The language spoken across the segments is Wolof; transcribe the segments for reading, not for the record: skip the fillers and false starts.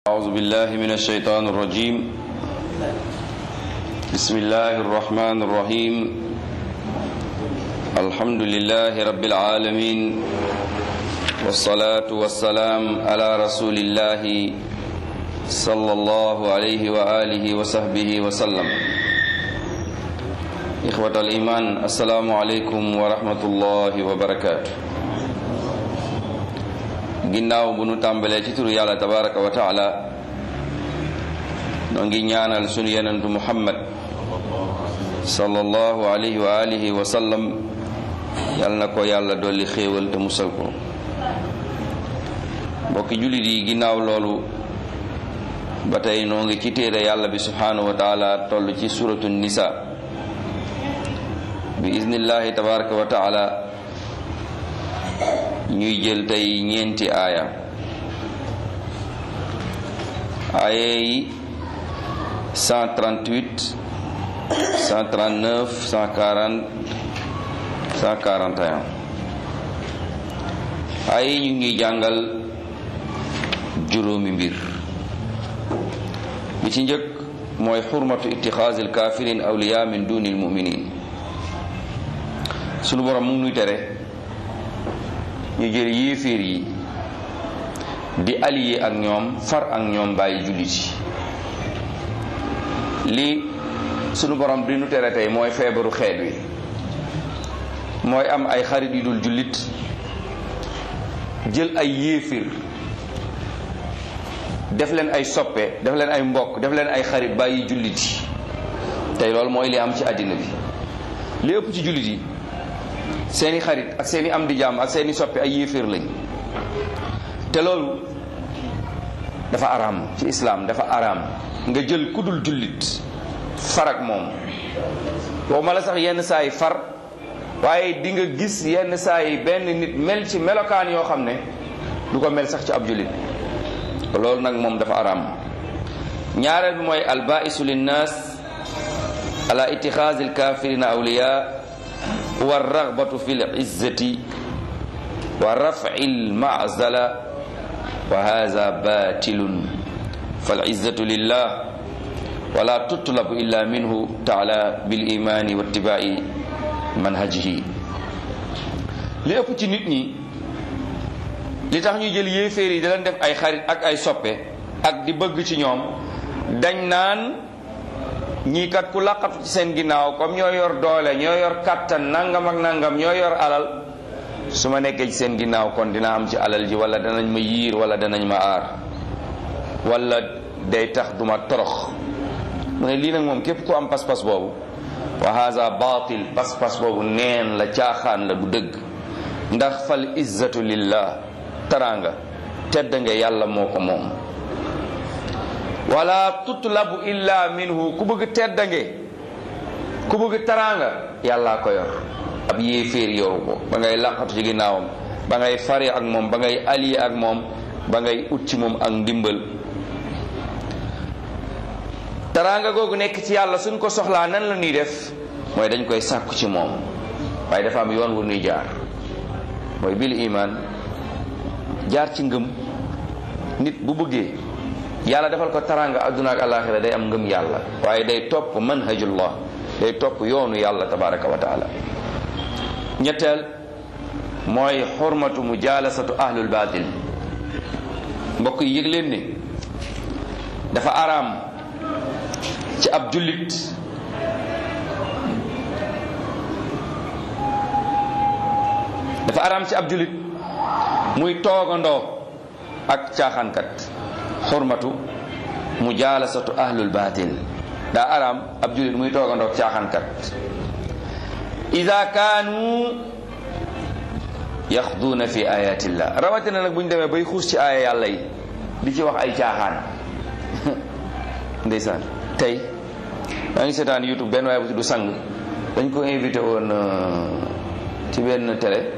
أعوذ بالله من الشيطان الرجيم بسم الله الرحمن الرحيم الحمد لله رب العالمين والصلاة والسلام على رسول الله صلى الله عليه وآله وصحبه وسلم إخوة الإيمان السلام عليكم ورحمة الله وبركاته ginnaaw bu nu tàmbalee ci turu yàlla tabaraka wa taala noo ngi ñaanal sunu yenentu muhammad sallallahu alayhi wa alihi wa sallam yal na ko yàlla dolli xéewal te musal ko mbokki jullit yi ginnaaw loolu ba tey noo ngi ci téere yàlla bi subhanahu wa taala toll ci suratu nisa bi iznillahi tabaraka wa taala ñuy jël tey ñeenti aaya yi 138 139 140 141 aaya yi ñu ngi jàngal juróomi mbir bi ci njëkk mooy xurmatu ittixaasil kaafiriin awliyaa min duunil mu'miniin sunu borom mu ngi nuy tere ñu jël yéeféer yi di allié ak ñoom far ak ñoom bàyyi jullit yi li sunu borom di nu tere tey mooy feebaru xeet wi mooy am ay xarit yu dul jullit jël ay yéeféer def leen ay soppe def leen ay mbokk def leen ay xarit bàyyi jullit yi tey loolu mooy li am ci àddina bi li ëpp ci jullit yi seeni xarit ak seeni am di jàmm ak seeni soppi ay yéeféer lañ te loolu dafa araam ci islaam dafa araam nga jël kudul jullit far ak moom waxuma la sax yenn saa yi far waaye di nga gis yenn saa yi benn nit mel ci melokaan yoo xam ne du ko mel sax ci ab jullit loolu nag moom dafa araam ñaareel bi mooy albaisu linnaas ala itixaasi alkafirina awliya wa ragbatu fi lizzati wa raf'i alma'zala wa hadha batilun falizzatu lillah wala tutlabu illa minhu ta'ala bil imani wa ittiba'i manhajihi li ëpp ci nit ñi li tax ñuy jël yéeféer yi da leen def ay xarit ak ay soppe ak di bëgg ci ñoom dañ naan ñii kat ku laqatu ci seen ginnaaw comme ñoo yor doole ñoo yor kattan nangam ak nangam ñoo yor alal su ma nekkee ci seen ginnaaw kon dina am ci alal ji wala danañ ma yiir wala danañ ma aar wala day tax duma torox mu ne lii nag moom képp ku am pas-pas boobu wa haza batil pas-pas boobu neen la caaxaan la du dëgg ndax fal izzatu lillah taraanga tedd nga yàlla moo ko moom wala tutlabu illa minhu ku bëgg teddange ku bëgg taraanga yàllaa ko yor ab yéeféer yoru ko ba ngay laqatu ci ginnaawam ba ngay fari ak moom ba ngay allié ak moom ba ngay ut ci moom ak ndimbal taraanga googu nekk ci yàlla suñ ko soxlaa nan la ñuy def mooy dañ koy sàkku ci moom waaye dafa am yoon wu ñuy jaar mooy bil iman jaar ci ngëm nit bu bëggee yàlla defal ko taranga adduna ak alaxira day am ngëm yàlla waaye day topp manhajullah day topp yoonu yàlla tabaraka wa taala ñetteel mooy xurmatu mujalasatu ahlul batil mbokk yi yëg leen ni dafa araam ci ab jullit muy toogandoo ak caaxaankat xurmatu mujalasatu ahlul batil daa araam ab jullit muy toogandoog caaxaankat ida kaanu yaxduuna fi ayatillah rawatina nag bu ñu demee bay xuus ci aaya yàlla yi di ci wax ay caaxaan ndeysaan tey maa ngi seetaan YouTube benn waaye bu tudd sang dañ ko invité woon ci benn télé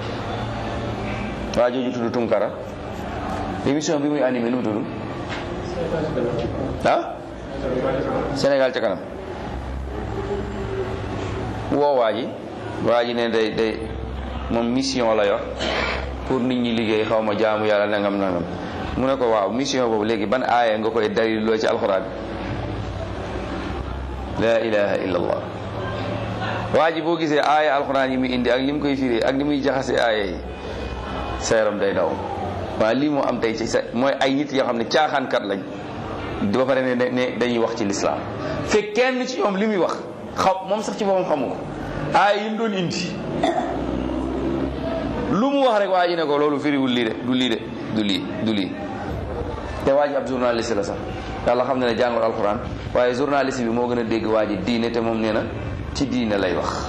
waa jooju tudd Tunkara émission bi muy animé nu mu tudd ah Sénégal ca kanam woo waa ji ne day moom mission la yor pour nit ñi liggéey xaw ma jaamu yàlla nangam nangam mu ne ko waaw mission boobu léegi ban aaya nga koy daliloo ci alxuraan. la ilaha illa allah. waa ji boo gisee aaya alxuraan yi muy indi ak li mu koy firi ak ni muy jaxase aaya yi sa yaram day daw. waaw lii moo am tey ci mooy ay nit yoo xam ne caaxaankat lañ ba pare ne dañuy wax ci lislaam fekk kenn ci ñoom li muy wax moom sax ci boppam xamu ko aaya yi mu doon indi lu mu wax rek waa ji ne ko loolu firiwul lii de du lii de du lii te waa ji ab journaliste la sax yàlla xam ne jàngul alxuraan waaye journaliste bi moo gën a dégg waa ji diine te moom nee na ci diine lay wax.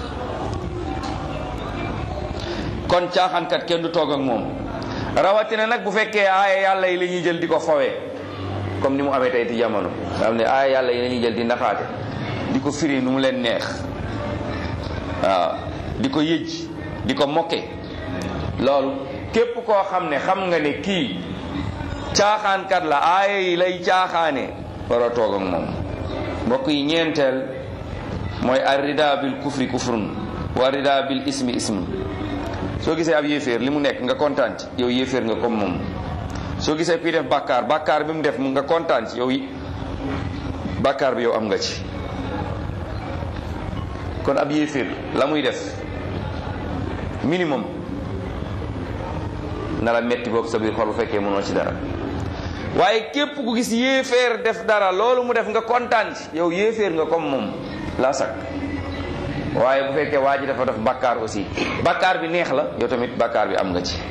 kon caaxaankat kenn du toog ak moom rawatina nag bu fekkee aaya yàlla yi la ñuy jël di ko fawee comme ni mu amee tey ci jamono nga xam ne aaya yàlla yi la ñuy jël di naxaate di ko firi nu mu leen neex waaw di ko yëj di ko mokke loolu képp koo xam ne xam nga ne kii caaxaankat la aaya yi lay caaxaane war a toog ak moom. mbokk yi ñeenteel mooy arrida bil kufri kufrun wa arrida bil ismi ismun. soo gisee ab yéeféer li mu nekk nga kontaan ci yow yéeféer nga comme moom. soo gisee kuy def bàkkaar bi mu def mu nga kontaan ci yow bàkkaar bi yow am nga ci. kon ab yéeféer la muy def minimum na la metti boobu sa biir xol bu fekkee mënoo ci dara waaye képp ku gis yéeféer def dara loolu mu def nga kontaan ci yow yéeféer nga comme moom laa sakk. waaye bu fekkee waa ji dafa def bàkkaar aussi bàkkaar bi neex la yow tamit bàkkaar bi am nga ci.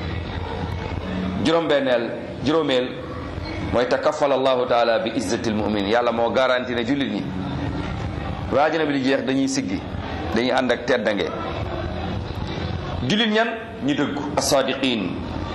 juróomeel mooy takaffala allahu taala bi izzatil mu'min yàlla moo garanti ne jullit ñi waa àddina bi di jeex dañuy siggi dañuy ànd ak teddange. jullit ñan ñi dëggu as-sadiqin.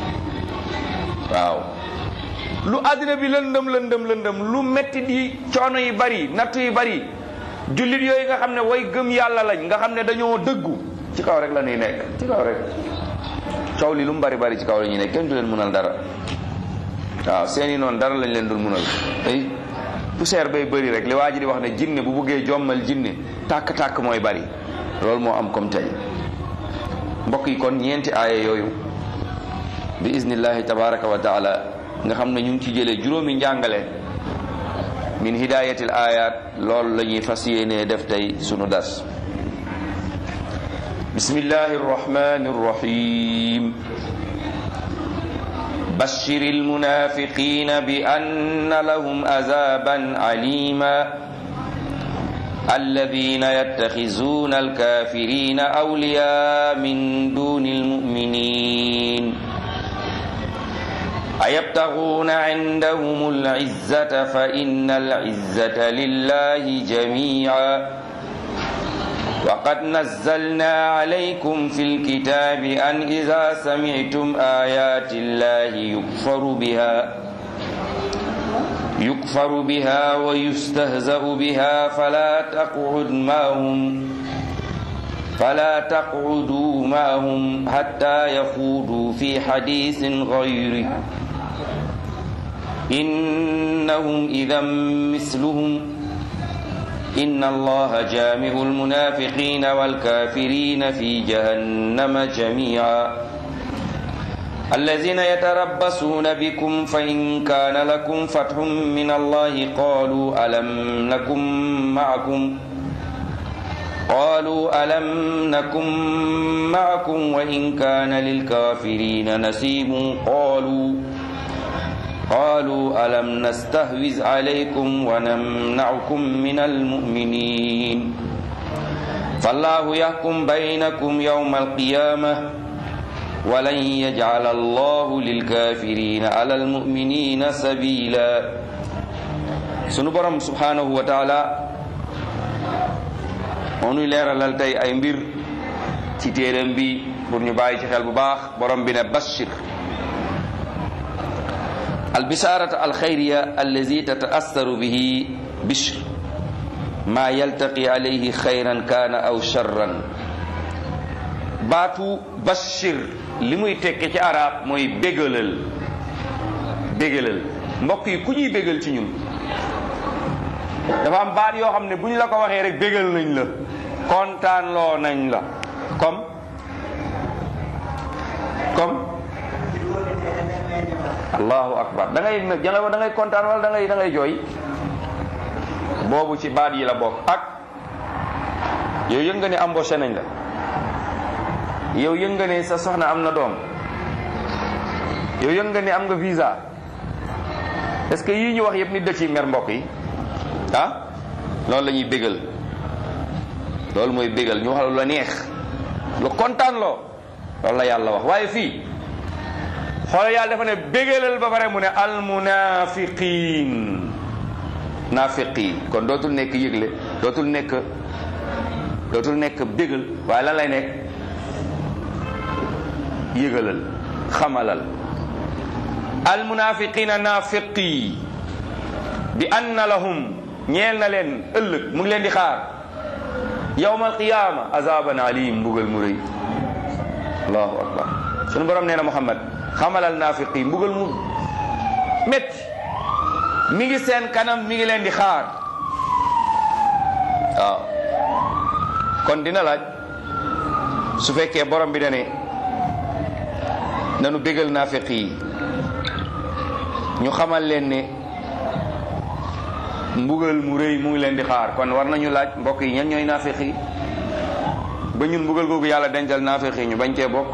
waaw lu àddina bi lëndëm lu metti di coono yi bari nattu yi bari jullit yooyu nga xam ne way gëm yàlla lañ nga xam ne dañoo dëggu ci kaw rek la ñuy nekk ci kaw rek coow li lu mu bari ci kaw la ñuy nekk kenn du leen mënal dara. waaw seeni noonu dara lañ leen dul mënal ay poussière bay bëri rek li waa ji di wax ne jinne bu buggee jommal jinne tàkk-tàkk mooy bari loolu moo am comme tey. mbokk yi kon ñeenti aaya yooyu bi iznillahi tabaraka wa taala nga xam ne ñu ngi ci jëlee juróomi njàngale min hidayatil ayat loolu la ñuy fas yéenee def tey sunu dars. bismillahi rrahmani rrahim bashiril munafiqina bi anna lahum azaban alima alladhina yattakhizuna alkafirina awliya min dunil mu'minin ayabtaghuna 'indahumul 'izzata fa innal 'izzata lillahi jami'a وقد نزلنا عليكم في الكتاب أن إذا سمعتم آيات الله يكفر بها ويستهزأ بها فلا تقعدوا معهم حتى يخوضوا في حديث غيره إنهم إذا مثلهم إن الله جامع المنافقين والكافرين في جهنم جميعا الذين يتربصون بكم فإن كان لكم فتح من الله قالوا ألم نكن معكم وإن كان للكافرين نصيب قالوا ألم نستحوذ عليكم ونمنعكم من المؤمنين فالله يحكم بينكم يوم القيامة ولن يجعل الله للكافرين على المؤمنين سبيلا. sunu borom subhanahu wa taala moo nuy leeralal tey ay mbir ci téeram bi pour ñu bàyyi ci xel bu baax. borom bi ne bashir albisharata alxayriya allazi tataassaru bihi bishr ma yaltaqi alayhi xayran kaana aw charran. baatu bashir li muy tekke ci arab mooy bégalal mbokk yi ku ñuy bégal ci ñun dafa am baat yoo xam ne bu ñu la ko waxee rek bégal nañ la kontaan loo nañ la comme allahu akbar. da ngay kontaan wala da ngay jooy. boobu ci baat yi la bokk. ak yow yëg nga ne embauché nañ la, yow yëg nga ne sa soxna am na doom, yow yëg nga ne am nga visa. est-ce que yii ñu wax yëpp nit da ciy mer mbokk yi loolu la ñuy bégal. loolu mooy bégal, ñu wax la lu la neex, lu kontaan loo, loolu la yàlla wax. waaye fii xoolal yàlla dafa ne bégalal ba pare mu ne almunafiqin, naafiqin. kon dootul nekk yëgle, dootul nekk bégal, waaye lan lay nekk yëgalal, xamalal. almunafiqina naafiqi bi anna lahum, ñeel na leen ëllëg, mu ngi leen di xaar yawmal qiyaama azaban alim, mbugal mu rëy. allahu akbar. sunu borom nee na Muhammad xamalal naafiqi, mbugal mu métti mi ngi seen kanam, mi ngi leen di xaar. waaw kon dina laaj su fekkee borom bi dane nanu bégal naafiqi yi, ñu xamal leen ne mbugal mu rëy mu ngi leen di xaar, kon war nañu laaj mbokk yi ñan ñooy naafiq yi ba ñun mbugal googu yàlla dencal naafiq yi ñu bañ cee bokk.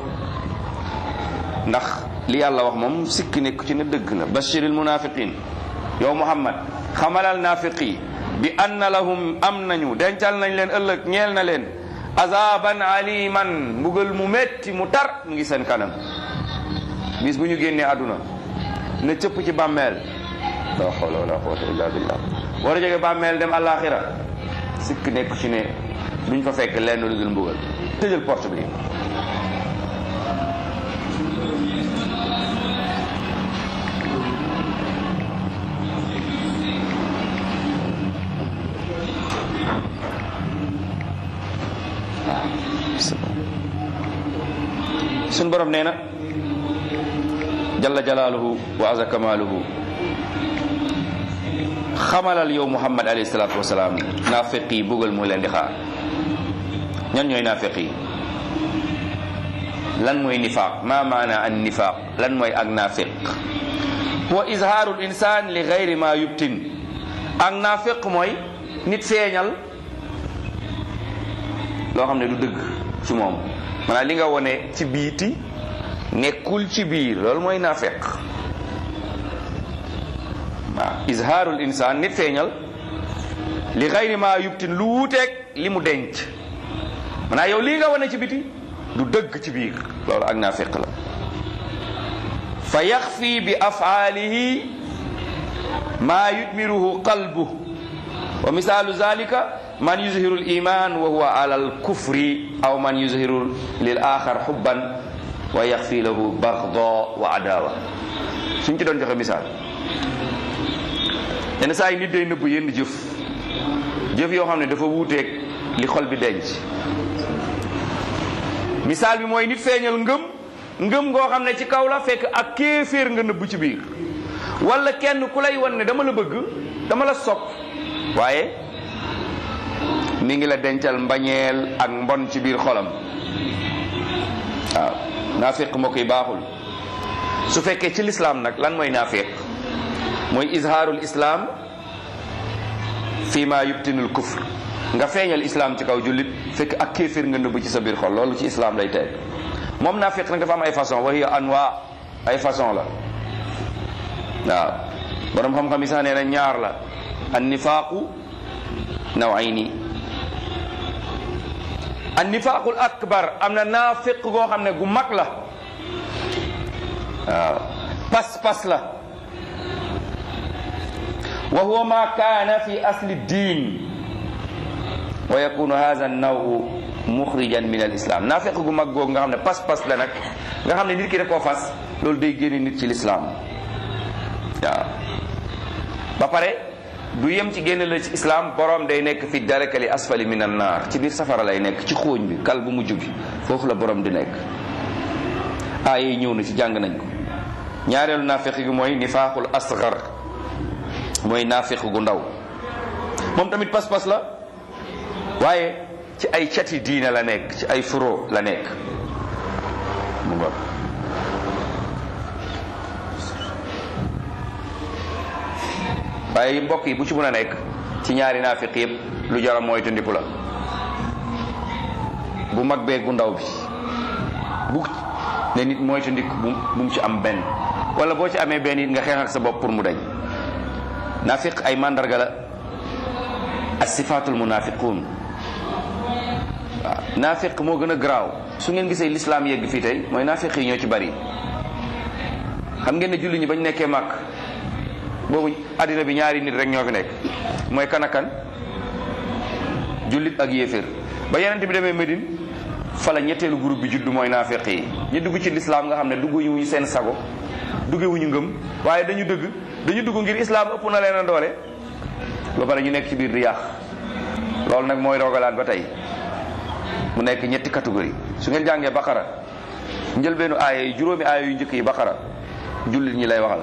ndax li yàlla wax moom sikki nekk ci ne dëgg la. bashiril munafiqin, yow Muhammad xamalal naafiq yi bi anna lahum, am nañu, dencal nañ leen ëllëg, ñeel na leen azaban aliman, mbugal mu metti mu tar mu ngi seen kanam. bis bu ñu génnee àdduna ne cëpp ci bàmmeel, la hawla wala quwwata illa billah, war a jóge bàmmeel dem àllaaxira, sikk nekk ci ne duñ fa fekk lenn lu dul mbugal. tëjal porte bi. suñ borom nee na jalla jalaaluhu wa azza kamaaluhu, xamalal yow Muhammad alayhi salaatu wasalaam, naafiq yi bugal mu leen di xaar. ñan ñooy naafiq yi? lan mooy nifaaq? ma maana an nifaaq? lan mooy ak naafiq? huwa izhaarul insaan li gayri ma yubtin. ak naafiq mooy nit feeñal loo xam ne du dëgg ci moom, maanaam li nga wone ci biiti nekkul ci biir, loolu mooy naafiq. waaw izhaarul insaan, nit feeñal li gayri ma yubtin, lu wuuteeg li mu denc. maanaam yow lii nga wane ci biti du dëgg ci biir, loolu ak naafiq la. fa yaxfi bi afaalihi maa yudmiruhu qalbu, wa misaalu zalika man yuzhiru al iman wa huwa ala al kufri, aw man yuzhiru lil axar xubban wa yaxfi lahu bagda wa adawa. suñ ci doon joxe misaal, yenn saa yi nit day nëbb yenn jëf yoo xam ne dafa wuuteeg li xol bi denc. misaal bi mooy nit feeñal ngëm ngoo xam ne ci kaw la, fekk ak kéeféer nga nëbb ci biir. wala kenn ku lay wan ne dama la bëgg, dama la sopp, waaye mi ngi la dencal mbañeel ak mbon ci biir xolam. waaw naafiq moo koy baaxul. su fekkee ci lislaam nag lan mooy naafiq? mooy izhaarul islam fi ma yubtinul kufr, nga feeñal islam ci kaw jullit fekk ak kéefir nga nëbb ci sa biir xol, loolu ci islam lay teg. moom naafiq nag dafa am ay façon, wa hiya anwa, ay façon la. waaw borom xam-xam yi sax nee na ñaar la. an nifaaqu nawayni. an nifaaqul akbar, am na naafiq goo xam ne gu mag la. waaw pas-pas la. wa huwa ma kaana fi asli diin wa yakunu hadha an-naw muxrijan min al-islam. naafiq gu mag googu nga xam ne pas-pas la nag, nga xam ne nit ki da koo fas, loolu day génne nit ci l'islam. waaw ba pare du yem ci génne la ci islam, borom day nekk fi darakali asfali min an-naar, ci biir safara lay nekk, ci xóoñ bi, kal bu mujj bi, foofu la borom di nekk. aaya yi ñëw na ci, jàng nañ ko. ñaareelu naafiq gi mooy nifaaqul asgar, mooy naafiq gu ndaw. moom tamit pas-pas la, waaye ci ay cati diina la nekk, ci ay furo la nekk. mu ngoog waaye mbokk yi bu ci mën a nekk ci ñaari naafiq yëpp lu jar a moytandiku la, bu mag beeg bu ndaw bi. bu ne nit moytandiku bu mu ci am benn, wala boo ci amee benn it nga xeex ak sa bopp pour mu dañ. naafiq ay mandarga la, as-sifaatul munaafiquun. waaw naafiq moo gën a garaaw. su ngeen gisee l'islam yegg fii tey mooy naafiq yi ñoo ci bari. xam ngeen ne julli ñi bañ nekkee màkk boobu addina bi ñaari nit rek ñoo fi nekk, mooy kan ak kan, jullit ak yéeféer. ba yeneen bi demee Médine fa la ñetteelu groupe bi juddu, mooy naafiq yi. ñu dugg ci l'islam nga xam ne dugguñu seen sago, duggewuñu ngëm, waaye dañu dugg ngir islam ëpp na leen a doole, ba pare ñu nekk ci biir di yàq. loolu nag mooy rogalaat ba tey mu nekk ñetti catégorie. su ngeen jàngee Baqara njëlbeenu aaya yi, juróomi aaya yu njëkk yi Baqara jullit ñi lay waxal.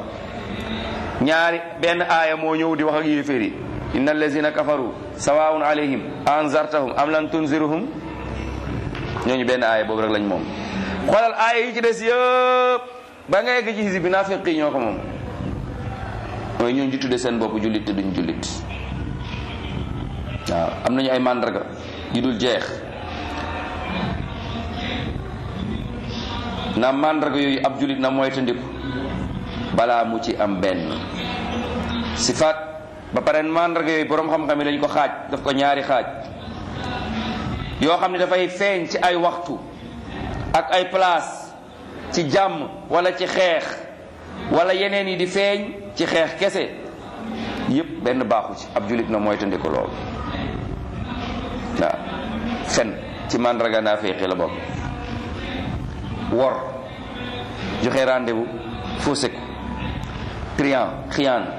benn aaya moo ñëw di wax ak yéeféer yi, inna allazina kafaru sawaun alayhim anzartahum am lan tunziruhum. ñooñu benn aaya boobu rek lañ moom. xoolal aaya yi ci des yëpp ba nga egg ci hizib bi naafiq yi ñoo ko moom, mooy ñooñu di tudde seen bopp jullit te duñ jullit. waaw am nañu ay màndarga yu dul jeex. na màndarga yooyu ab jullit na moytandiku balaa mu ci am benn sifaat. ba pare màndarga yooyu boroom xam-xam yi dañ ko xaaj, daf ko ñaari xaaj, yoo xam ne dafay feeñ ci ay waxtu ak ay place, ci jàmm wala ci xeex, wala yeneen yi di feeñ ci xeex kese. yépp benn baaxu ci, ab jullit na moytandiku loolu. waaw fen ci màndarga naafiq la bokk. wor, joxe rendez-vous, faussé ko, xiyaan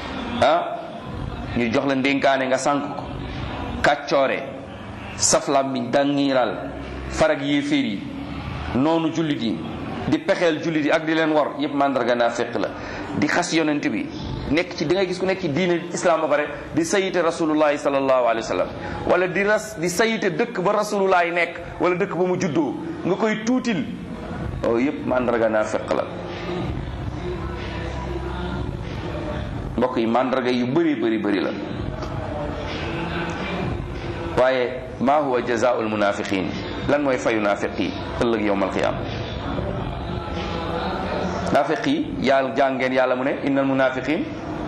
ñu jox la ndénkaane nga sànk ko, kàccoore, saflam bi dangiral, farag yéeféer yi, noonu jullit yi, di pexeel jullit yi ak di leen wor, yépp mandarga naafiq la. di xas yonent bi, nekk ci di ngay gis ku nekk ci diine islam ba pare di sayite rasulullahi sallallahu alayhi wa sallam, wala di sayite dëkk ba rasulullahi nekk, wala dëkk ba mu juddoo nga koy tuutil. yépp mandarga naafiq la. mbokk yi mandarga yu bëri la. waaye maa huwa jazaa'ul munaafiqiin, lan mooy fayu naafiq yi ëllëg yawmal qiyaama. naafiq yi yàlla jàngeen yàlla mu ne innal munaafiqiin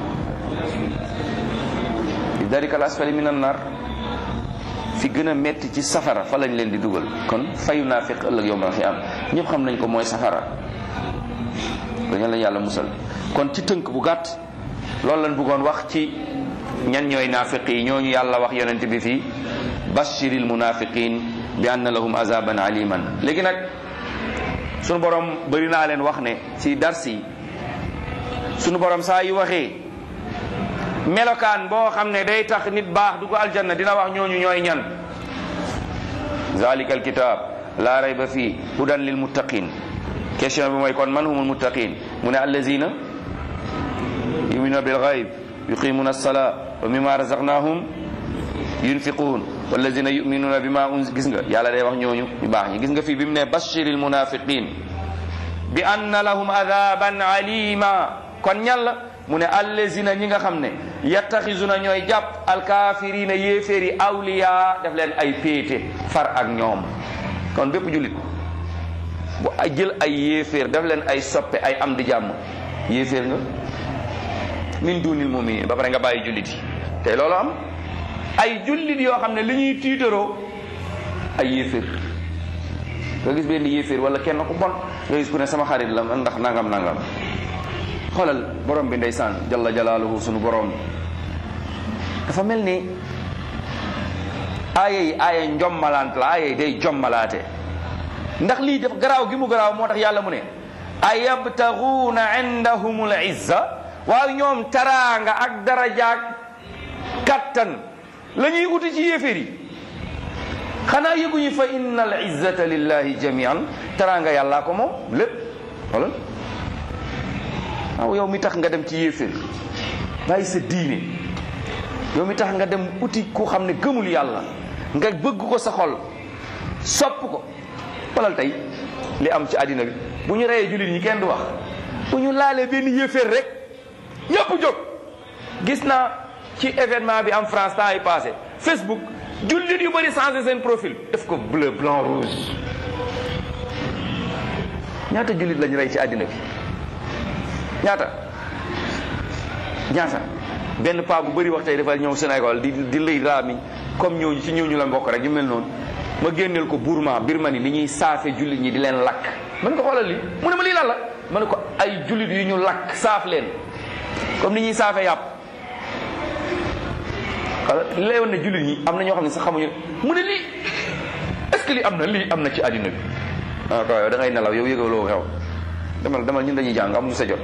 fi darikal asfali minan naar, fi gën a metti ci safara fa lañ leen di dugal. kon fayu naafiq ëllëg yawmal qiyaama ñëpp xam nañ ko mooy safara. dañu lañ yàlla musal. kon ci tënk bu gàtt loolu lañ bëggoon wax ci ñan ñooy naafiq yi. ñooñu yàlla wax yonent bi fii bashiril munaafiqiin bi anna lahum azaban aliman. léegi nag sunu borom bëri naa leen wax ne ci darsi sunu borom saa yu waxee melokaan boo xam ne day tax nit baax dugg aljanna dina wax ñooñu ñooy ñan. zalikal kitab la rayba fii hudan lil muttaqin. question bi mooy kon man humul muttaqin, mu ne allazina yuminuna bil ghayb yuqimuna as-salaa wa mimma razaqnahum yunfiqun wallazina yuminuna bima gis nga yàlla day wax ñooñu ñu baax ñi. gis nga fii bi mu ne bashiril munafiqin bi anna lahum adaban alima, kon ñan la mu ne allazina ñi nga xam ne yattaxizuna ñooy jàpp alkafirina yéeféeri awliya def leen ay péete far ak ñoom. kon bépp jullit bu jël ay yéeféer def leen ay soppe ay am di jàmm, yéeféer nga min dunil mu'minin, ba pare nga bàyyi jullit yi. te loolu am ay jullit yoo xam ne li ñuy tiitaroo ay yéeféer. nga gis benn yéeféer wala kenn ku bon nga gis ku ne sama xarit la ndax nangam nangam. xoolal borom bi ndeysaan jalla jalaaluhu sunu borom dafa mel ni aaya njommalant la, aaya yi day jommalaate. ndax lii def garaaw gi mu garaaw moo tax yàlla mu ne ayabtaguuna indahumul izza, waaw ñoom taraanga ak darajaak kattan la ñuy uti ci yéeféer yi. xanaa yëguñu fa innal izzata lillahi jamian, taraanga yàllaa ko moom lépp. xoolal waaw yow mi tax nga dem ci yéeféer bàyyi sa diine, yow mi tax nga dem uti ku xam ne gëmul yàlla nga bëgg ko sa xol sopp ko. xoolal tey li am ci àddina bi bu ñu reyee jullit ñi kenn du wax, bu ñu laalee benn yéeféer rek ñëpp jóg gis naa ci événement bi am France temps yi passé Facebook jullit yu bëri changé seen profil def ko bleu blanc rouge. ñaata jullit lañu rey ci àddina bi ñaata benn paa bu bëri wax tey dafa ñëw Sénégal di lëy raami comme ñooñu ci ñooñu la mbokk rek yu mel noonu ma génneel ko Birmanie ni ñuy saafe jullit ñi di leen lakk. ma ne ko xoolal lii mu ne ma lii lan la ma ne ko ay jullit yu ñu lakk saaf leen comme ni ñuy saafe yàpp. li lay woon ne jullit ñi am na ñoo xam ne sax xamuñu mu ne lii est-ce que lii am na ci àddina bi. ah quoi yow da ngay nelaw yow yëgaloo xew demal ñun dañuy jàng amuñu sa jot.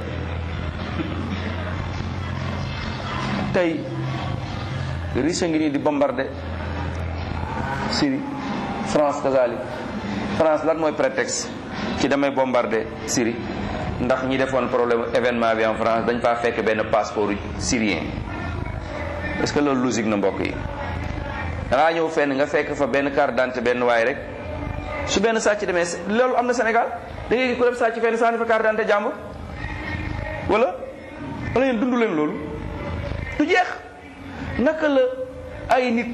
tey Russie ngi nii di bombardé Syrie France kazalik France lan mooy prétexte ci damay bombardé Syrie ndax ñi defoon problème événement bi en France dañ faa fekk benn passeport syrien. est-ce que loolu logique na mbokk yi dangaa ñëw fenn nga fekk fa benn carte d'identité benn waay rek su benn sàcc demee loolu am na Sénégal da ngay gis ku dem sàcc fenn sànni fa carte d'identité jàmbur wala yéen dund leen loolu du jeex. naka la ay nit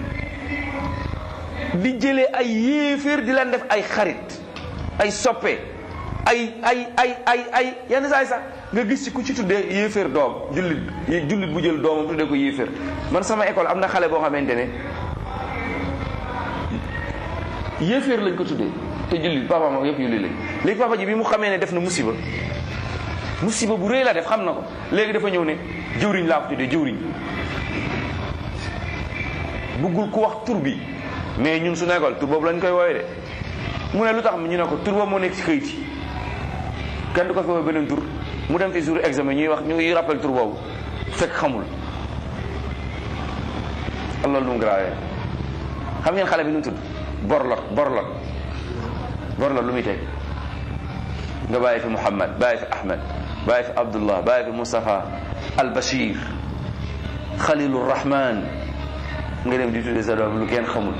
di jëlee ay yéeféer di leen def ay xarit ay soppe ay yenn saa yi sax nga gis ci ku ci tuddee yéeféer doom jullit bu jël doomam tuddee ko yéeféer. man sama école am na xale boo xamante ne yéeféer lañ ko tuddee te jullit papa ma yëpp jullit lañ léegi papa ji bi mu xamee ne def na musiba bu rëy la def xam na ko léegi dafa ñëw ne jëwriñ laa ko tuddee jëwriñ buggul ku wax tur bi mais ñun su nekkoon tur boobu lañ koy wooye de mu ne lu tax ñu ne ko tur boobu moo nekk ci këyit yi kenn du ko fi wooye beneen tur mu dem fi jour examen ñuy rappel tur boobu fekk xamul loolu lu mu grawee xam ngeen xale bi nu mu tudd borlot lu muy teg nga bàyyi fi Muhammad bàyyi fi Ahmed bàyyi fi Abdullah bàyyi fi Mustafa al Bashir Khalilur Rahman nga dem di tuddee sa doom lu kenn xamul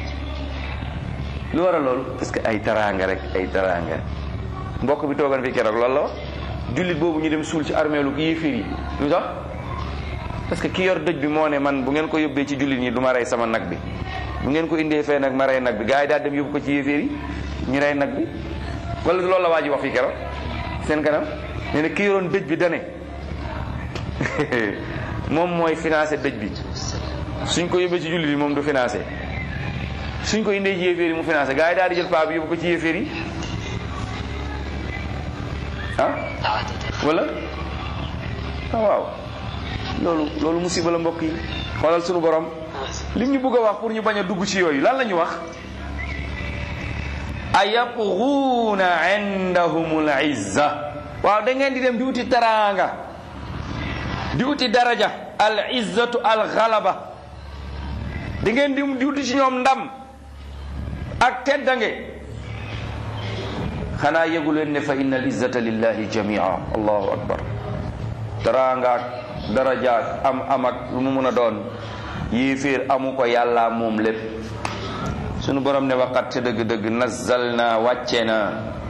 lu war a loolu parce que ay taraanga rek ay taraanga mbokk bi toogan fi keroog loolu la wax jullit boobu ñu dem suul ci armeelu yéeféer yi lu tax parce que ki yor dëj bi moo ne man bu ngeen ko yóbbee ci jullit ñi du ma rey sama nag bi bu ngeen ko indee fee nag ma rey nag bi gars yi daal dem yóbbu ko ci yéeféer yi ñu rey nag bi wala loolu la waa ji wax fii keroog seen kanam nee na ki yoroon dëj bi dane moom mooy financé dëj bi suñ ko yóbbee ci jullit yi moom du financé suñ ko indee ci yéeféer yi mu financé gars yi daal di jël paa bi yóbbu ko ci yéeféer yi wala waaw loolu musiba la mbokk yi xoolal sunu borom lim ñu bëgg a wax pour ñu bañ a dugg ci yooyu lan la ñu wax ayabghuuna indahumul izza waaw da ngeen di dem di uti taraanga di uti daraja al izzatu al ghalaba da ngeen di uti ci ñoom ndam ak teddange xanaa yëgu leen ne fa inna al izzata lillahi jamia allahu akbar taraanga ak daraja ak am ak lu mu mën a doon yéeféer amu ko yàlla moom lépp sunu borom ne waqat ca dëgg-dëgg nazzal na wàcce na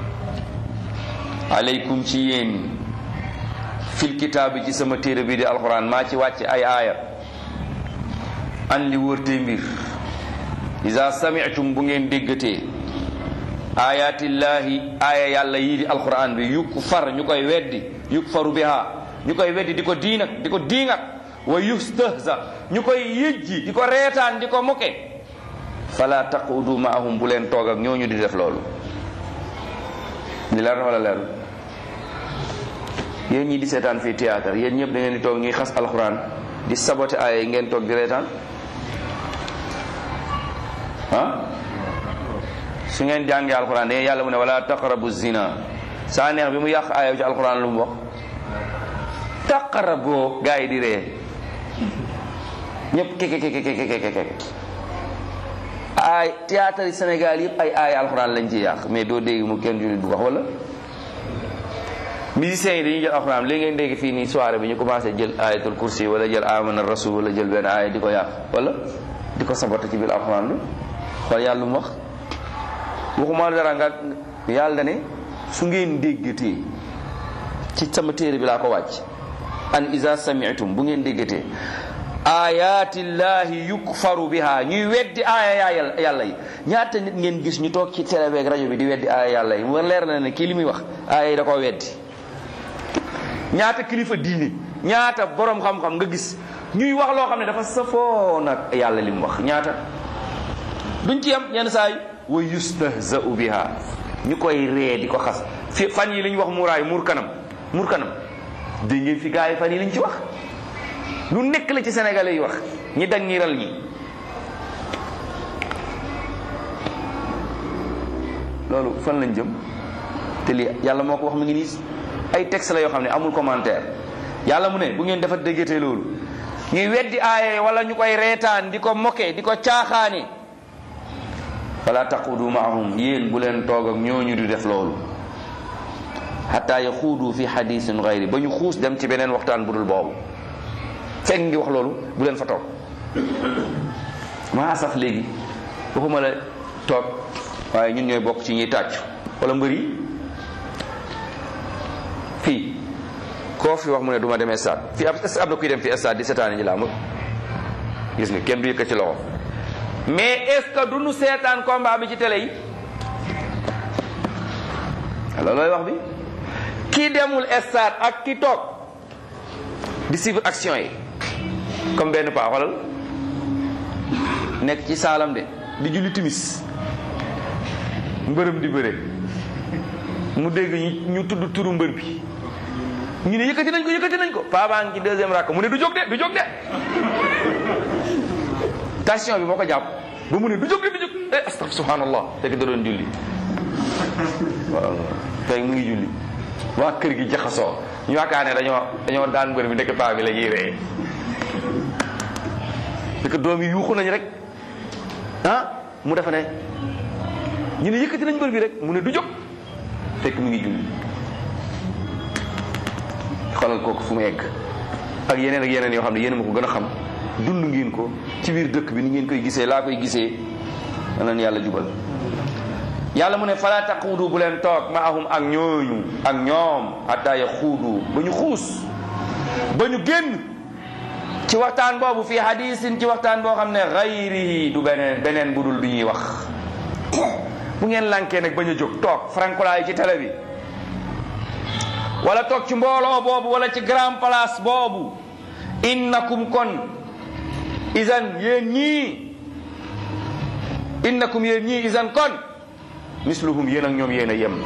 aleykum ci yéen fil kitaabi ci sama téere bi di alquran maa ci wàcce ay aaya an li wërtee mbir iza sami'tum bu ngeen déggatee ayatillahi aaya yàlla yii di alquran bi yukfar ñu koy weddi yukfaru biha ñu koy weddi di ko diingat wa yustahza ñu koy yëjji di ko reetaan di ko moke fala taqudu maahum bu leen toog ak ñooñu di def loolu di leer na wala leeru yéen ñi di seetaan fii théâtre yéen ñëpp da ngeen di toog ñuy xas alquran di saboté aaya yi ngeen toog di reetaan su ngeen jàngee alquran da ngeen yàlla mu ne wala taqrabu zina saa neex bi mu yàq aaya ci alquran lu mu wax taqraboo gaa yi di ree ñëpp keke ay théâtre yi Sénégal yëpp ay aaya alquran lañ ci yàq mais doo dégg mu kenn jullit bu wax wala musiciens yi dañuy jël alquran léegi ngeen dégg fii nii soirée bi ñu commencé jël ayatul kursi wala jël amana rasul wala jël benn aaya di ko yàq wala di ko saboté ci biir alquran bi xool yàlla lu mu wax waxuma dara nga yàlla ne su ngeen déggatee ci sama téere bi laa ko wàcc an iza sami'tum bu ngeen déggatee ayatillahi yukfaru biha ñuy weddi aaya yàlla yi. ñaata nit ngeen gis ñu toog ci télé beeg rajo bi di weddi aaya yàlla yi mu leer na ne kii li muy wax aaya yi da koo weddi. ñaata kilifa diine ñaata borom xam-xam nga gis ñuy wax loo xam ne dafa safoo nag yàlla li mu wax ñaata. duñ ci yam yenn saa yi wa yustahza'u biha ñu koy ree di ko xas fi fan yi li ñu wax muuraay muur kanam dégg ngeen fi gars yi fan yi liñ ci wax lu nekk la ci sénégalais yi wax ñi dangiral ñi. loolu fan lañ jëm te lii yàlla moo ko wax mu ngi nii ay texte la yoo xam ne amul commentaire. yàlla mu ne bu ngeen dafa déggatee loolu ñuy weddi aaye wala ñu koy reetaan di ko moke di ko caaxaane fala taqudu maahum yéen bu leen toog ak ñooñu di def loolu hatta yaxuudu fi hadisin gayri ba ñu xuus dem ci beneen waxtaan bu dul boobu. fekk ngi wax loolu bu leen fa toog. maa saf léegi waxuma la toog waaye ñun ñooy bokk ci ñuy tàccu wala mbër yi fii koo fi wax mu ne du ma demee stade fii ab na kuy dem fii stade di seetaani ji laa ma gis nga kenn du yëkkat ci loxo. mais est-ce que du nu seetaan combat bi ci télé yi loolu looy wax bi kii demul stade ak ki toog di suivre action yi comme benn paa xoolal nekk ci saalam de di julli timis mbërëm di bëre mu dégg ñu tudd turu mbër bi ñu ne yëkkati nañ ko paa baa ngi ci deuxième rakk mu ne du jóg de tension bi moo ko jàpp ba mu ne du jóg astaf subhanallah fekk da doon julli waaw fekk mu ngi julli waa kër gi jaxasoo ñu yaakaar ne dañoo daan mbër bi ndekk paa bi la ñuy ree fekk doom yi yuuxu nañ rek mu defa ne ñu ne yëkkati nañ mbër bi rek mu ne du jóg fekk mu ngi julli. xoolal kooku fu mu egg ak yeneen yoo xam ne yéen ma ko gën a xam dund ngeen ko ci biir dëkk bi ni ngeen koy gisee laa koy gisee nan yàlla jubal. yàlla mu ne fala taquudu bu leen toog maahum ak ñooñu ak ñoom hatta yaxuudu ba ñu xuus ba ñu génn ci waxtaan boobu fii hadisin ci waxtaan boo xam ne gayrihi du beneen bu dul bi ñuy wax. bu ngeen lànkee nag bañ a jóg toog frankulaayu ci télé bi wala toog ci mbooloo boobu wala ci grand place boobu innakum kon isan yéen ñii isan kon misluhum yéen ak ñoom yéen a yem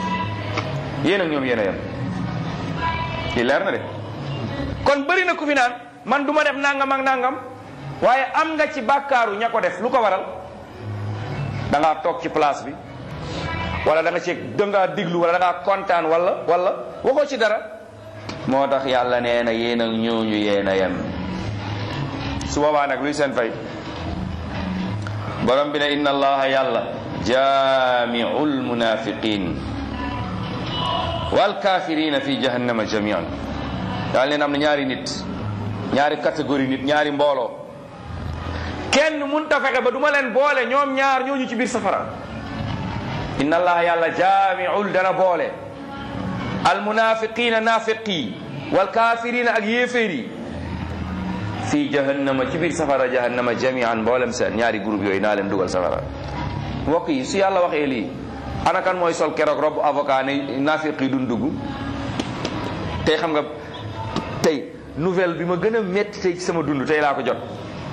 li leer na de kon bëri na ku fi naan man du ma def nangam ak nangam waaye am nga ci bàkkaaru ña ko def lu ko waral da ngaa toog ci place bi wala da ngaa diglu wala da ngaa kontaan wala waxoo ci dara moo tax yàlla nee na yéen ak ñooñu yéen a yem. su boobaa nag luy seen fay borom bi ne inna allaha yàlla jaami'ul munafiqin wal kafirina fi jahannama jami'an daal leen am na ñaari nit ñaari catégorie nit ñaari mbooloo kenn mënut a fexe ba duma leen boole ñoom ñaar ñooñu ci biir safara. inna allaha yàlla jaami'ul dana boole al munafiqina nafiqi wal kafirina ak yéeféeri fii jahannama ci biir safara jahannama jami'an mboolem seen ñaari groupe yooyu naa leen dugal safara. mbokk yi su yàlla waxee lii ana kan mooy sol keroog robu avocat ne nafiq yi duñ dugg. tey xam nga tey nouvelle bi ma gën a métti tey ci sama dund tey laa ko jot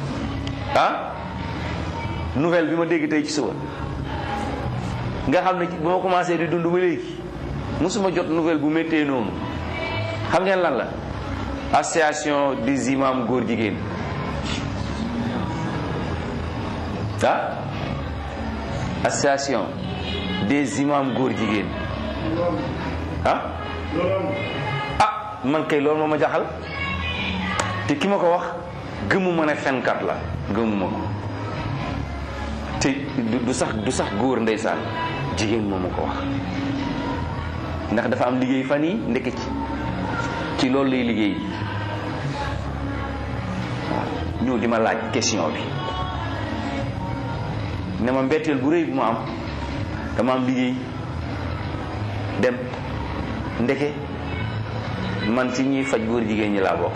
nouvelle bi ma dégg tey ci suba nga xam ne ba ma commencé di dund ba léegi mosuma jot nouvelle bu méttee noonu. xam ngeen lan la association des imams góor jigéen association des imams góor jigéen man kay loolu moo ma jaxal te ki ma ko wax gëmuma ne fenkat la gëmuma ko te du sax góor ndeysaan jigéen moo ma ko wax ndax dafa am liggéey fan yi ndekk ci loolu lay liggéey waaw ñëw di ma laaj question bi ne ma mbetteel bu rëy bu ma am dama am liggéey dem ndeke man ci ñuy faj góor jigéen ñi laa bokk.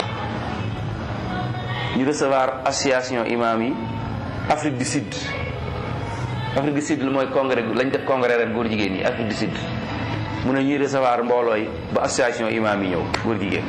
ñu recevoir association imam yi Afrique du Sud. Afrique du Sud mooy congrès lañ def congrès ren góor jigéen ñi Afrique du Sud mu ne ñuy recevoir mbooloo yi ba association imam yi ñëw góor jigéen.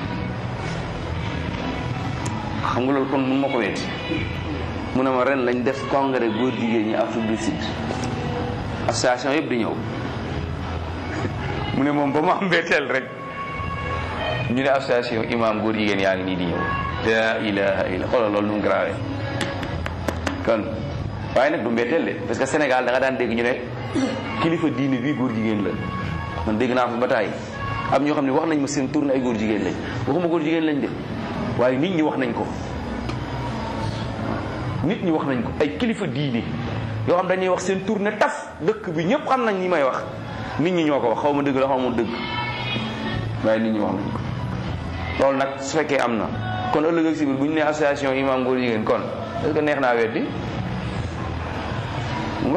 xam nga loolu kon mun ma ko wetti mu ne ma ren lañ def congrès góor jigéen ñi Afrique du Sud association yëpp di ñëw mu ne moom ba mu am mbetteel rek ñu ne association imam góor jigéen yaa ngi nii di ñëw. la ilaha illa xoolal loolu nu mu grave kon waaye nag du mbetteel de parce que Sénégal da nga daan dégg ñu ne kilifa diine bii góor jigéen la man dégg naa fa ba taay am ñoo xam ne wax nañ ma seen tournée ay góor jigéen lañ waxuma góor jigéen lañ de waaye nit ñi wax nañ ko nit ñi wax nañ ko ay kilifa diine yoo xam dañuy wax seen tournée taf dëkk bi ñëpp xam nañ ñi may wax nit ñi ñoo ko wax xaw ma dëgg la xaw ma dëgg waaye nit ñi wax nañ ko loolu nag su fekkee am na kon ëllëg ak si biir bu ñu nee association imam góor jigéen kon est-ce que neex naa weddi nga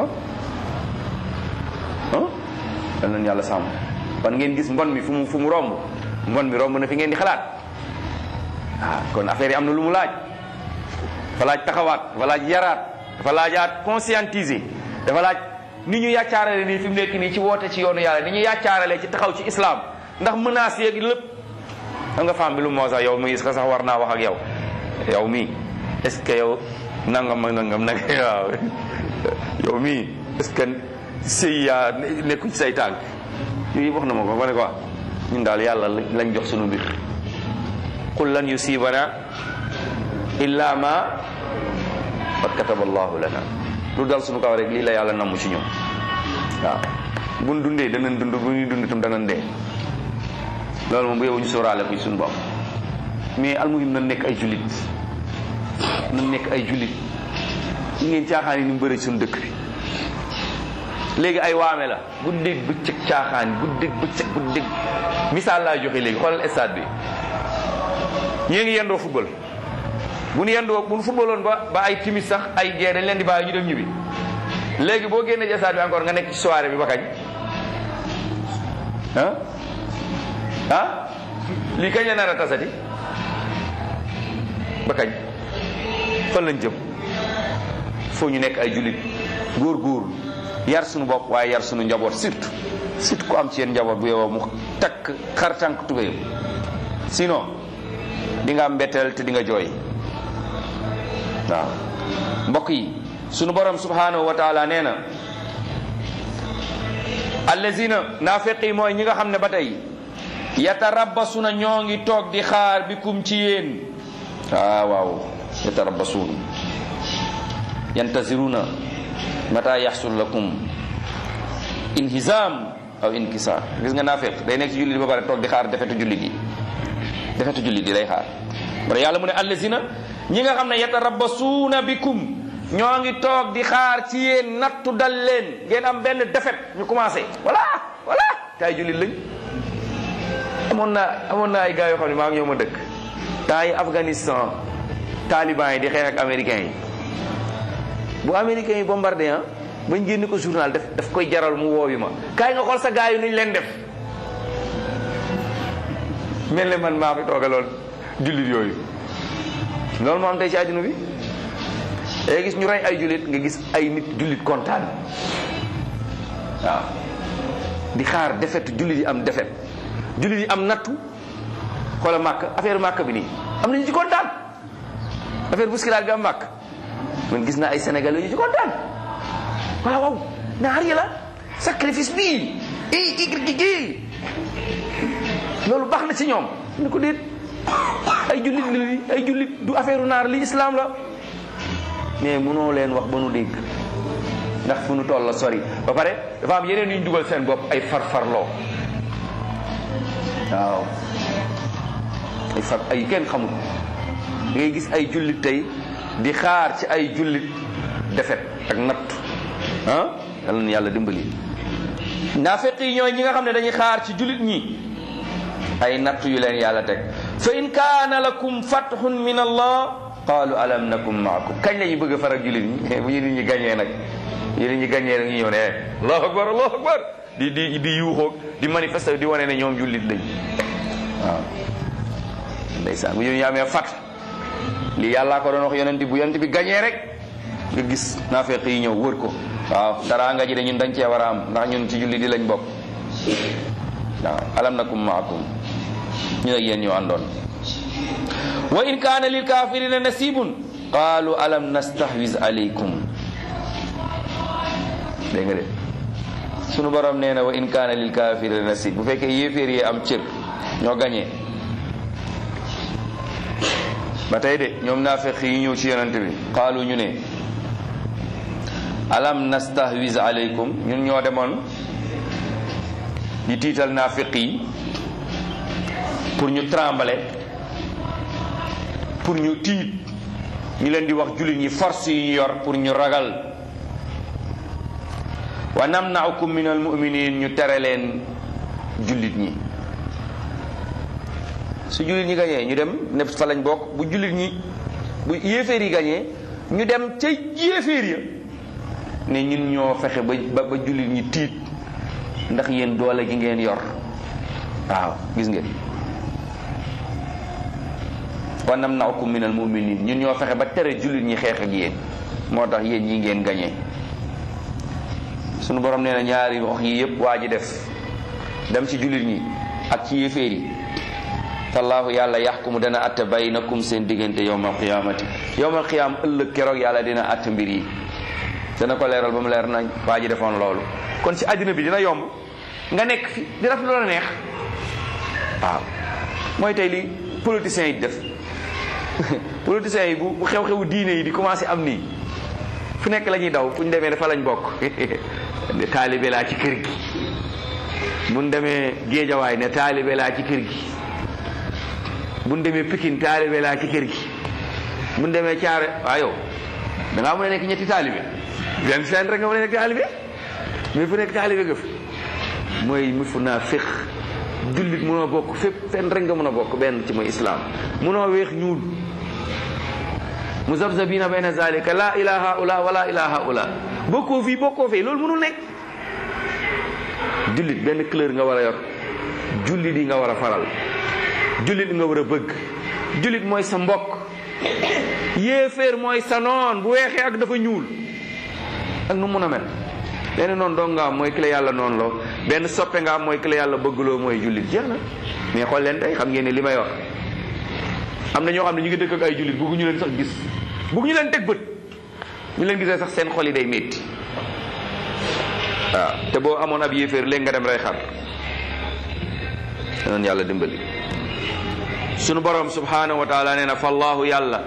dal nañ yàlla sàmm kon ngeen gis mbon mi fu mu romb mbon mi romb na fi ngeen di xalaat kon affaire yi am na lu mu laaj dafa laaj taxawaat dafa laaj yaraat dafa laajaat conscientiser dafa laaj ni ñu yàccaarale nii fi mu nekk nii ci woote ci yoonu yàlla ni ñu yàccaarale ci taxaw ci islam ndax menaces yeeg lépp xam nga femme bi lu moo sax yow mi est-ce que sax war naa wax ak yow mii est-ce que yow nangam nag waaw yow mii est-ce que sëy yaa nekku ci say tànk yooyu wax na ma ko ma ne ko ñun daal yàlla lañ jox sunu mbir qul lan yusibana illa ma qad kataba allahu lana lu dal sunu kaw rek lii la yàlla namm ci ñun waaw buñ dundee danañ dund bu ñuy dund itam danañ dee loolu moom bu yow ñu sóoraale ko ci suñu bopp mais almuhim na nekk ay jullit ñi ngeen caaxaan yi ni mu bëri suñu dëkk bi léegi ay waame la guddeeg bëccëg caaxaan guddeeg misaal laa joxe léegi xoolal stade bi ñii ngi yendoo football bu ñu footballoon ba ay timis sax ay gée dañ leen di bàyyi ñu dem ñibbi léegi boo génnee ci stade bi encore nga nekk ci soirée bi ba kañ lii kañ la nar a tasati ba kañ fan lañ jëm foo ñu nekk ay jullit góor yar suñu bopp waaye yar suñu njaboot surtout ku am ci yéen njaboot bu yow mu takk xar tànk tubéyam sinon di nga am mbetteel te di nga jooy waaw mbokk yi sunu borom subhanahu wa taala nee na allazina naafeqi mooy ñi nga xam ne ba tey yatarabbasuna ñoo ngi toog di xaar bikum ci yéen waaw yatarabbasuna yantaziruna mata yaxsul lakum inhizam aw inkisar gis nga naafeq day nekk ci jullit ba pare toog di xaar defetu jullit yi lay xaar bara yàlla mu ne allazina ñi nga xam ne yatarabbasuna bikum ñoo ngi toog di xaar ci yéen nattu dal leen ngeen am benn defet ñu commencé voilà tay jullit lañ amoon naa ay gars yoo xam ne maa ngi ñëw ma dëkk temps yi Afghanistan taliban yi di xeex ak américains yi bu américains yi bombardé bañ génne ko journal daf koy jaral mu woowi ma kaay nga xool sa gars yi nuñ leen def mel ne man maa fi toogaloon jullit yooyu loolu moo am tey ci àddina bi day gis ñu rey ay jullit nga gis ay nit jullit kontaan waaw di xaar defet jullit yi am defet jullit yi am nattu xoola màkk affaire màkk bi nii am nañu ci kontaan affaire bousculade bi am màkk man gis naa ay sénégalais yu ci kontaan waaw naar yi la sacrifice bii loolu baax na ci ñoom ñu ko déet ay jullit du affaire naar li islam la mais mënoo leen wax ba nu dégg ndax fu nu toll la sori ba pare dafa am yeneen yu ñu dugal seen bopp ay farfarloo waaw ay kenn xamul da ngay gis ay jullit tey di xaar ci ay jullit defet ak natt yal na yàlla dimbali naafeq yi ñooy ñi nga xam ne dañuy xaar ci jullit ñi ay natt yu leen yàlla teg fa in kaana lakum fathun min allah qaalu alam nakum maakum kañ la ñu bëgg a faral jullit ñi bu ñu nit ñi gañee nag ñu ñëw ne allahu akbar di yuuxoog di manifester di wane ne ñoom jullit lañ waaw ndeysaan bu ñu amee fat lii yàllaa ko doon wax yonent bu yonent bi gañee rek nga gis naafeq yi ñëw wër ko waaw teraanga ji de ñun dañ cee war a am ndax ñun ci julli di lañ bokk waaw alam nakum maakum ñu ak yéen ñoo àndoon wa in kaana lil kaafirina nasibun qaalu alam nastahwiz alaykum dégg nga de sunu borom nee na wa in kaana lil kaafirina nasib bu fekkee yéeféer yi am cër ñoo gañee ba tey de ñoom naafeq yi ñëw ci yonent bi qaalu ñu ne alam nastahwiz alaykum ñun ñoo demoon di tiital naafeq yi pour ñu trembler pour ñu tiit ñu leen di wax jullit ñi force yi ñu yor pour ñu ragal wa namna'ukum minal mu'minin ñu tere leen jullit ñi su jullit ñi gañee ñu dem ne fa lañ bokk bu jullit ñi bu yéeféer yi gañee ñu dem ca yéeféer ya ne ñun ñoo fexe ba jullit ñi tiit ndax yéen doole gi ngeen yor waaw gis ngeen wa namna'ukum minal mu'minin ñun ñoo fexe ba tere jullit ñi xeex ak yéen moo tax yéen ñi ngeen gañee sunu borom nee na ñaari wax yi yëpp waa ji def dem ci jullit ñi ak ci yéeféer yi tallaahu yàlla yaxkumu dana atte baynakum seen diggante yawmal qiyaamati yawmal qiyaam ëllëg keroog yàlla dina atte mbir yi dana ko leeral ba mu leer nañ waa ji defoon loolu kon ci àddina bi dina yomb nga nekk fi di def lu la neex waaw mooy tey li politiciens yi def politiciens yi bu xew-xewu diine yi di commencé am nii fu nekk la ñuy daw fu ñu demee dafa lañ bokk taalibe laa ci kër gi buñ demee géejawaay ne taalibe laa ci kër gi buñ demee Pikine taalibe laa ci kër gi buñ demee caare waaw yow da ngaa mën a nekk ñetti taalibe benn seen rek nga mën a nekk taalibe mais fu nekk taalibe nga fi mooy mu fu naa féq jullit mënoo bokk fépp fenn rek nga mën a bokk benn ci mooy islam mënoo weex ñuul muzabzabina bayna zalika la ilaha ula wala ilaha ula bokkoo fii bokkoo fii loolu mënul nekk jullit benn couleur nga war a yor jullit yi nga war a faral jullit nga war a bëgg jullit mooy sa mbokk yéeféer mooy sa noon bu weexee ak dafa ñuul ak nu mun a mel benn noonu dong nga am mooy ki la yàlla noonu loo benn soppe nga am mooy ki la yàlla bëggloo mooy jullit jeex na mais xool leen tey xam ngeen ne li may wax am na ñoo xam ne ñu ngi dëkk ak ay jullit bëgguñu leen sax gis bëgguñu leen teg bët ñu leen gisee sax seen xol yi day métti waaw te boo amoon ab yéeféer léegi nga dem rey xar danoon yàlla dimbali sunu borom subhanahu wa taala nee na fallahu yàlla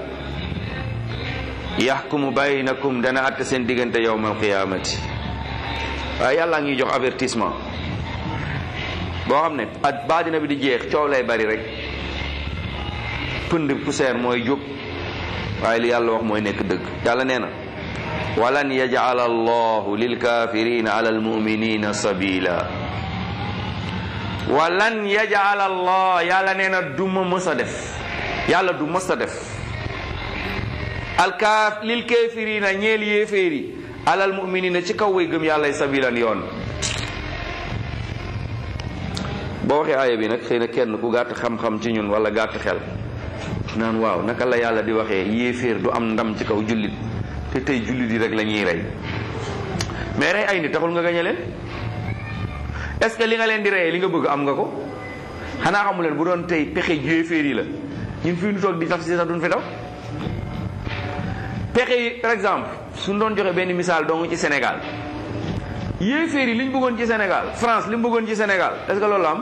yaxkumu baynakum dana atte seen diggante yawmal qiyaamati waaye yàlla ngi jox avertissement boo xam ne at ba dina bi di jeex coow lay bari rek pënd poussière mooy jóg waaye li yàlla wax mooy nekk dëgg yàlla nee na walan yaj'ala allahu lil kafirina ala al muminina sabila walan yaj'ala allah yàlla nee na du ma mës a def yàlla du mës a def alkaaf lil kafirina ñeel yéeféeri ala al muminina ci kaw way gëm yàlla sabilan yoon boo waxee aaya bi nag xëy na kenn ku gàtt xam-xam ci ñun wala gàtt xel naan waaw naka la yàlla di waxee yéeféer du am ndam ci kaw jullit te tey jullit yi rek la ñuy rey mais rey ay nit taxul nga gañe leen est-ce que li nga leen di reyee li nga bëgg am nga ko xanaa xamu leen bu doon tey pexe yéeféer yi la ñun fii nu toog di taf si sax duñ fi daw pexe yi par exemple suñ doon joxe benn misaal dong ci Sénégal yéeféer yi li ñu bëggoon ci Sénégal France li mu bëggoon ci Sénégal est-ce que loolu la am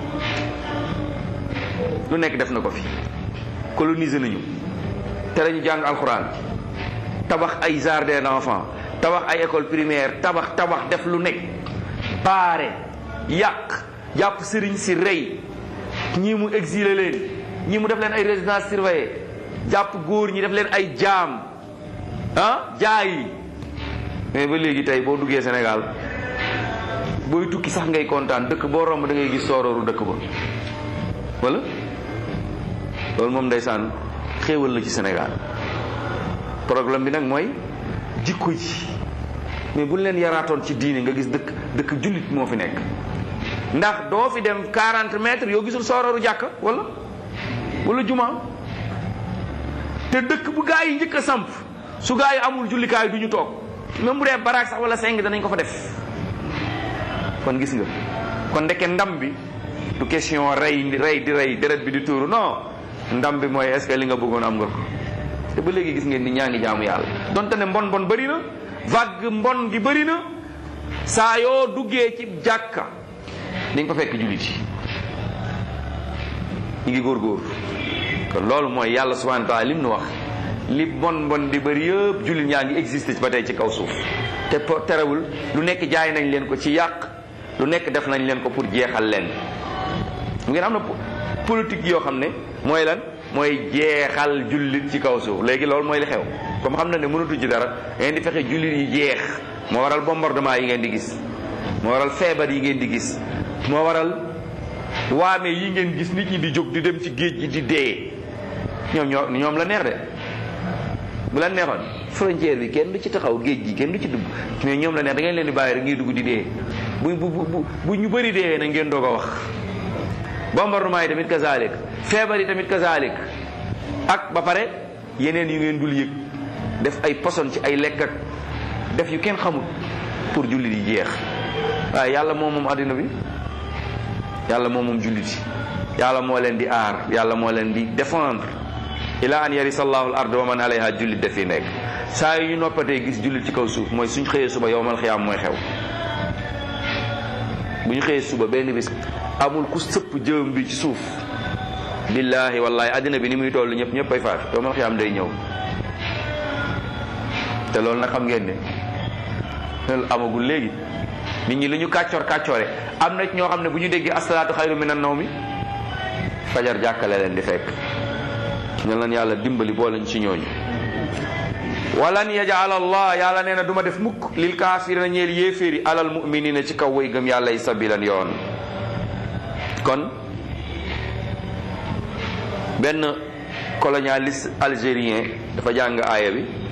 lu nekk def na ko fi coloniser nañu te lañu jàng alxuraan tabax ay jardin d'enfants tabax ay école primaire tabax def lu nekk baare yàq jàpp sëriñ si rey ñii mu exilé leen ñii mu def leen ay résidence surveillée jàpp góor ñi def leen ay jaam jaay yi mais ba léegi tey boo duggee Sénégal booy tukki sax ngay kontaan dëkk boo romb da ngay gis soorooru dëkk ba wala loolu moom ndeysaan xéewal la ci Sénégal problème bi nag mooy jikko ji mais buñ leen yaraatoon ci diine nga gis dëkk jullit moo fi nekk ndax doo fi dem 40 mètres yoo gisul soorooru jàkk wala wala juma. te dëkk bu gaa yi njëkk a samp su gaa yi amul jullikaay du ñu toog même bu dee baraak sax wala seng danañ ko fa def. kon gis nga kon ndeke ndam bi du question rey di rey deret bi di tuuru non ndam bi mooy est-ce que li nga bëggoon am nga ko. te ba léegi gis ngeen ni ñaa ngi jaamu yàlla donte ne mbon bëri na vague mbon gi bëri na saa yoo duggee ci jàkka di nga fa fekk jullit yi ñu ngi góorgóor. kon loolu mooy yàlla subhanahu wa taala lim nu wax li mbon di bëri yëpp jullit ñaa ngi existé ba tey ci kaw suuf te terewul lu nekk jaay nañ leen ko ci yàq lu nekk def nañ leen ko pour jeexal leen. mu ngeen am na politique yoo xam ne mooy lan mooy jeexal jullit ci kaw suuf léegi loolu mooy li xew comme xam na ne mënatu ci dara ngeen di fexe jullit yi jeex moo waral bombardement yi ngeen di gis moo waral feebar yi ngeen di gis moo waral waame yi ngeen gis nit ñi di jóg di dem ci géej gi di dee. ñoom la neex de bu la neexoon frontière bi kenn du ci taxaw géej gi kenn du ci dugg mais ñoom la neex da ngeen leen di bàyyi rek ngay dugg di dee bu ñu bëri dee na ngeen doog a wax. bombardement yi tamit kazalik feebar yi tamit kazalik ak ba pare yeneen yu ngeen dul yëg def ay poson ci ay lekk ak def yu kenn xamul pour jullit yi jeex. waaye yàlla moom àddina bi yàlla moom jullit yi yàlla moo leen di aar yàlla moo leen di défendre ila an yarisa allahu al ard wa man alayha jullit daf fi nekk. saa yu ñu noppatee gis jullit ci kaw suuf mooy suñ xëyee suba yowmal xiyaam mooy xew. bu ñu xëyee suba benn bis amul ku sëpp jëm bi ci suuf billahi wallahi addina bi ni muy toll ñëpp ay faat yowmal xiyaam day ñëw. te loolu nag xam ngeen ne loolu amagul léegi nit ñi lu ñu kàccoore am na ci ñoo xam ne bu ñu déggee asalaatu xayru minan nawmi fajar jàkkale leen di fekk. ñan lan yàlla dimbali boolañ ci ñooñu. walan yajal allah yàlla nee na du ma def mukk lil kaafirina ñeel yéeféeri alal muminina ci kaw way gëm yàlla yi sabilan yoon. kon benn colonialiste algérien dafa jàng aaya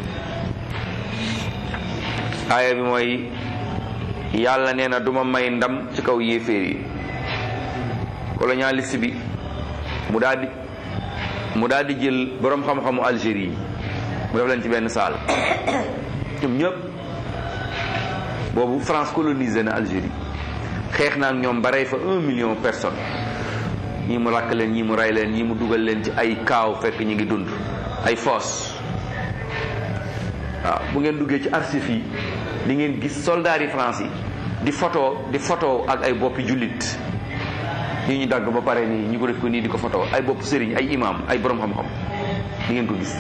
bi mooy yàlla nee na du ma may ndam ci kaw yéeféer yi. colonialiste bi mu daal di jël boroom xam-xamu Algérie yi mu def leen ci benn saal ñoom ñëpp boobu France colonisé na Algérie xeex naa ak ñoom ba rey fa 1 million personnes ñii mu lakk leen ñii mu rey leen ñii mu dugal leen ci ay kaaw fekk ñi ngi dund ay fosse. waaw bu ngeen duggee ci archives yi di ngeen gis soldats yi France yi di photo ak ay boppi jullit yi ñu dagg ba pare nii ñu ko def ko nii di ko photo ay bopp sëriñ ay imam ay borom xam-xam di ngeen ko gis.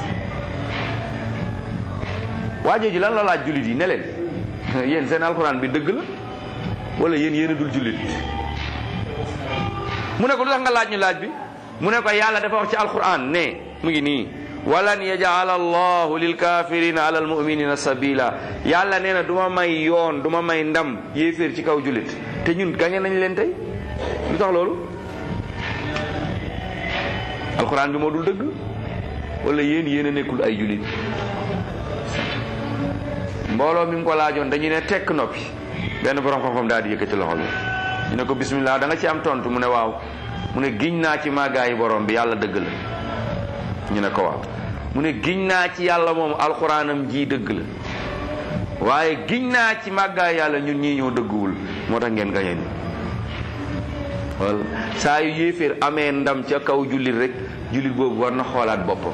waa jooju lan la laaj jullit yi ne leen yéen seen alxuraan bi dëgg la wala yéen a dul jullit. mu ne ko lu tax nga laaj ñu laaj bi mu ne ko yàlla dafa wax ci alxuraan ne mu ngi nii walan yaj'al allahu lil kafirina ala al mu'minina sabila yàlla nee na du ma may yoon du ma may ndam yéeféer ci kaw jullit te ñun gañe nañ leen tey. lu tax loolu alxuraan bi moo dul dëgg wala yéen a nekkul ay jullit. mbooloo mi mu ko laajoon dañu ne tekk noppi benn borom xam-xam daal di yëkkati loxo bi ñu ne ko bismillah da nga ci am tontu mu ne waaw mu ne giñ naa ci màggaayi borom bi yàlla dëgg la ñu ne ko waaw mu ne giñ naa ci yàlla moom alxuraanam ji dëgg la waaye giñ naa ci màggaayi yàlla ñun ñii ñoo dëgguwul moo tax ngeen gañe ni wala saa yu yéeféer amee ndam ca kaw jullit rek jullit boobu war na xoolaat boppam.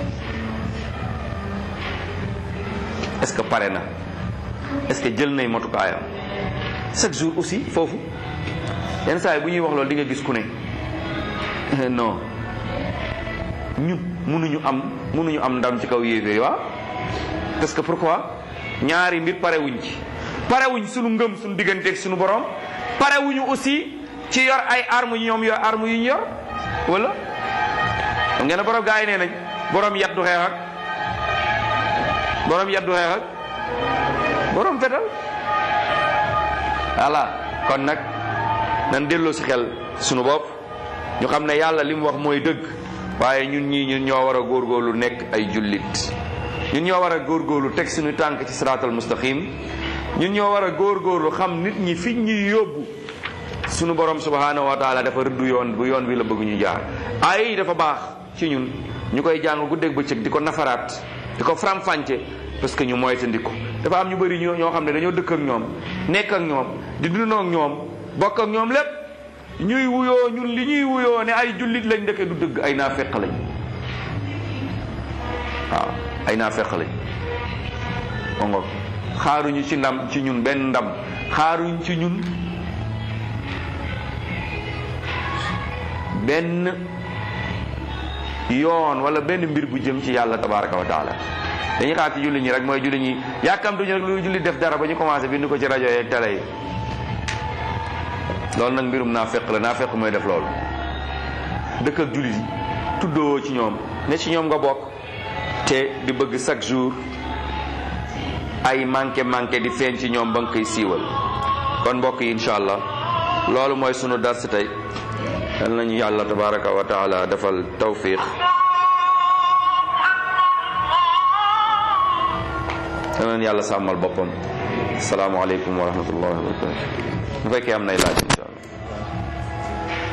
est-ce que pare na est-ce que jël nay motukaayam chaque jour aussi foofu yenn saa yi bu ñuy wax loolu di nga gis ku ne non ñun mënuñu am ndam ci kaw yéeféer waaw parce que pourquoi ñaari mbir parewuñ ci parewuñ suñu ngëm suñu digganteeg suñu borom parewuñu aussi ci yor ay armes yu ñoom yor armes yu ñu yor wala xam ngeen ne borom gaa yi nee nañ borom yat du xeex ak borom fetal voilà kon nag nan delloo si xel sunu bopp ñu xam ne yàlla li mu wax mooy dëgg waaye ñun ñoo war a góorgóorlu nekk ay jullit ñun ñoo war a góorgóorlu teg suñu tànk ci siraatal mustaqim ñun ñoo war a góorgóorlu xam nit ñi fi ñuy yóbbu sunu borom subhanahu wa taala dafa rëddu yoon bu yoon wi la bëgg ñu jaar ay dafa baax ci ñun ñu koy jàng guddeeg bëccëg di ko nafaraat di ko faram-fàcce parce que ñu moytandiku. dafa am ñu bëri ñoo xam ne dañoo dëkk ak ñoom nekk ak ñoom di dundoo ak ñoom bokk ak ñoom lépp ñuy wuyoo ñun li ñuy wuyoo ne ay jullit lañ ndeke du dëgg, ay naafeq lañ. waaw ay naafeq lañ. ongo xaaruñu ci ndam ci ñun benn ndam, xaaruñ ci ñun benn yoon wala benn mbir bu jëm ci yàlla tabaraka wa taala. dañuy xaar ci julli ñi rek mooy julli ñi yàkkamtuñu rek lu julli def dara ba ñu commencé bind ko ci rajo yeeg télé yi. loolu nag mbirum naafeq la. naafeq mooy def loolu, dëkk ak jullit yi tuddoo ci ñoom ne ci ñoom nga bokk te di bëgg chaque jour ay manqué di feeñ ci ñoom ba nga koy siiwal. kon mbokk yi incha allah loolu mooy sunu dars tey. yal nañu yàlla tabaraka wa taala defal tawfiq. yal nañu yàlla sàmmal boppam. asalaamaaleykum wa rahmatullahi wa barakatuh. bu fekkee am nay laaj incha allah.